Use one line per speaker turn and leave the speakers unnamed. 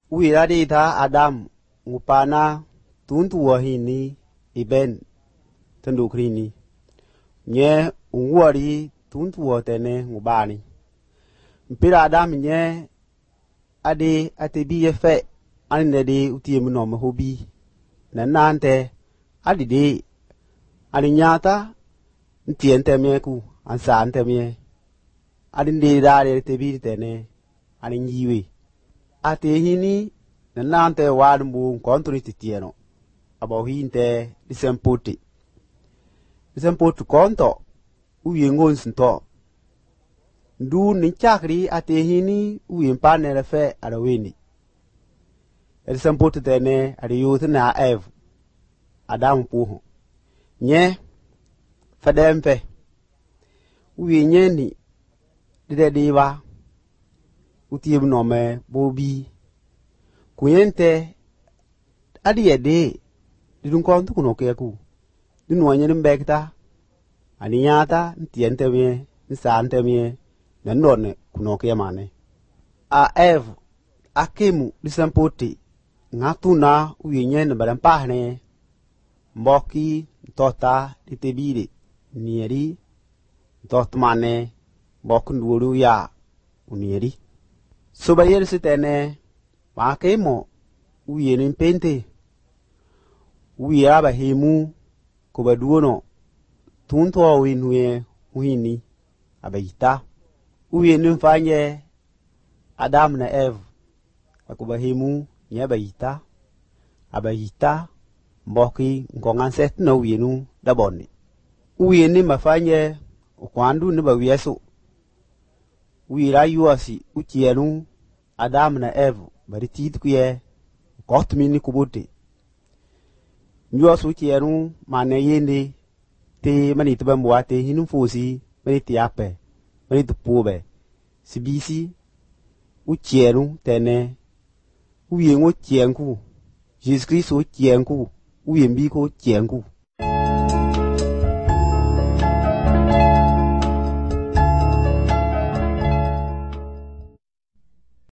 Uiradi ta Adam ngupana tuntua hini iben tendukrini nye unguari tuntua tene ngubani mpira Adam nye ade atebi yefe anede utie muno hobi nanante adide alinyata ntiente meku ansa antemie adinde dare tebi tene alinyiwe ate hini nanante wadumbu kontri titieno abo hinte disempoti konto uyengon sinto ndu ninchakri ate hini uyempane refe araweni disempoti tene ari youth na ev adam puho nye fadempe uyenyeni didediwa utiem nome bobi kuyente adiyede didun kontu kuno keku dinu anyene mbekta aninyata ntiente mie nsante mie nandone kuno kemane a ev akemu disempoti ngatuna uyenyen balampahne mboki tota ditebide nieri dotmane boknduru ya unieri sobayer sitene wakemo uyenin pente uyaba hemu kobaduono tunto winwe wini abayita uyenin fanye Adam na Ev akubahemu nyabayita abayita mboki ngongan set no uyenu daboni uyeni mafanye ukwandu ne bawiyeso uyira yuasi uchienu Adam na Ev bari titkuye kotmini kubote yuasu uchienu mane yende te mani tbamwate hinum fosi mani tiape mani tpube sibisi uchienu tene uyengo chienku Jesus Christ uchienku uyembi ko chienku